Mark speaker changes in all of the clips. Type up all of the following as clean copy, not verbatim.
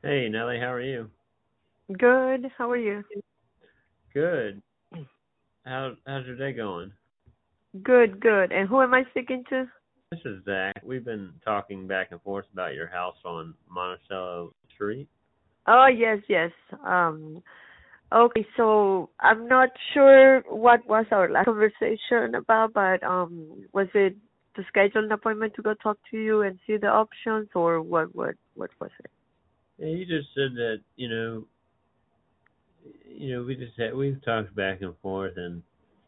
Speaker 1: Hey Nelly, how are you?
Speaker 2: Good. How are you?
Speaker 1: Good. How's your day going?
Speaker 2: Good, good. And who am I speaking to?
Speaker 1: This is Zach. We've been talking back and forth about your house on Monticello Street.
Speaker 2: Oh, yes, yes. Um, okay, so I'm not sure what was our last conversation about, but was it to schedule an appointment to go talk to you and see the options, or what was it?
Speaker 1: Yeah, you just said that we've talked back and forth, and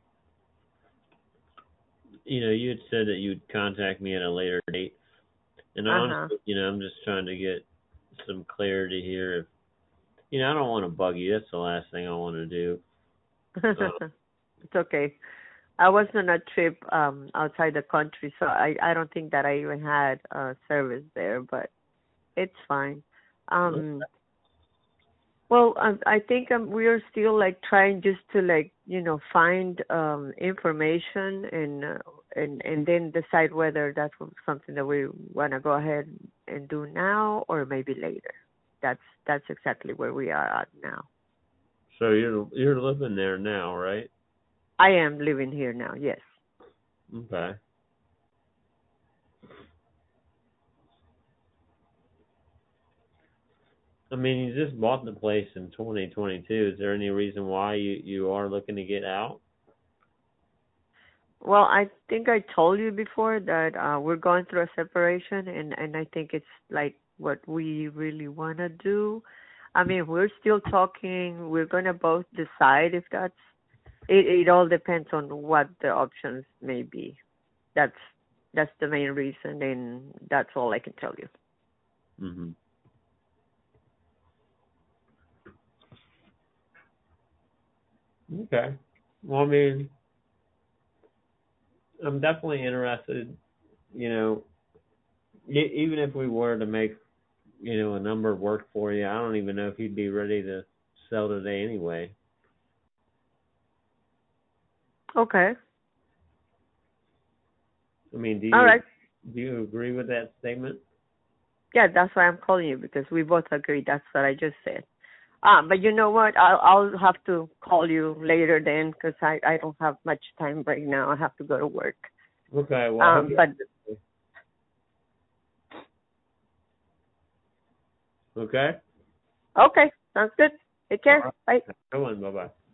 Speaker 1: you had said that you'd contact me at a later date. And
Speaker 2: Uh-huh.
Speaker 1: honestly, I'm just trying to get some clarity here. If I don't want to bug you. That's the last thing I want to do. Uh,
Speaker 2: It's okay. I was on a trip outside the country, so I don't think that I even had service there, but it's fine. Um Well, I think we are still like trying just to like find information and then decide whether that's something that we want to go ahead and do now or maybe later. That's exactly where we are at now.
Speaker 1: so you're living there now, right?
Speaker 2: I am living here now. Yes.
Speaker 1: Okay. I mean, you just bought the place in 2022. Is there any reason why you are looking to get out?
Speaker 2: Well, I think I told you before that we're going through a separation, and I think it's like what we really want to do. I mean, we're still talking. We're gonna both decide if that's it. It all depends on what the options may be. That's that's the main reason, and that's all I can tell you.
Speaker 1: Hmm. Okay. Well, I mean, I'm definitely interested. You know, even if we were to make a number work for you, I don't even know if you'd be ready to sell today anyway.
Speaker 2: Okay.
Speaker 1: I mean, do
Speaker 2: All
Speaker 1: you
Speaker 2: right.
Speaker 1: do you agree with that statement?
Speaker 2: Yeah, that's why I'm calling you because we both agree. That's what I just said. But you know what? I'll have to call you later then because I don't have much time right now. I have to go to work.
Speaker 1: Okay. Well, I hope you
Speaker 2: But
Speaker 1: have okay.
Speaker 2: okay, sounds good. Take
Speaker 1: All
Speaker 2: care.
Speaker 1: right.
Speaker 2: Bye.
Speaker 1: Go on. Bye bye.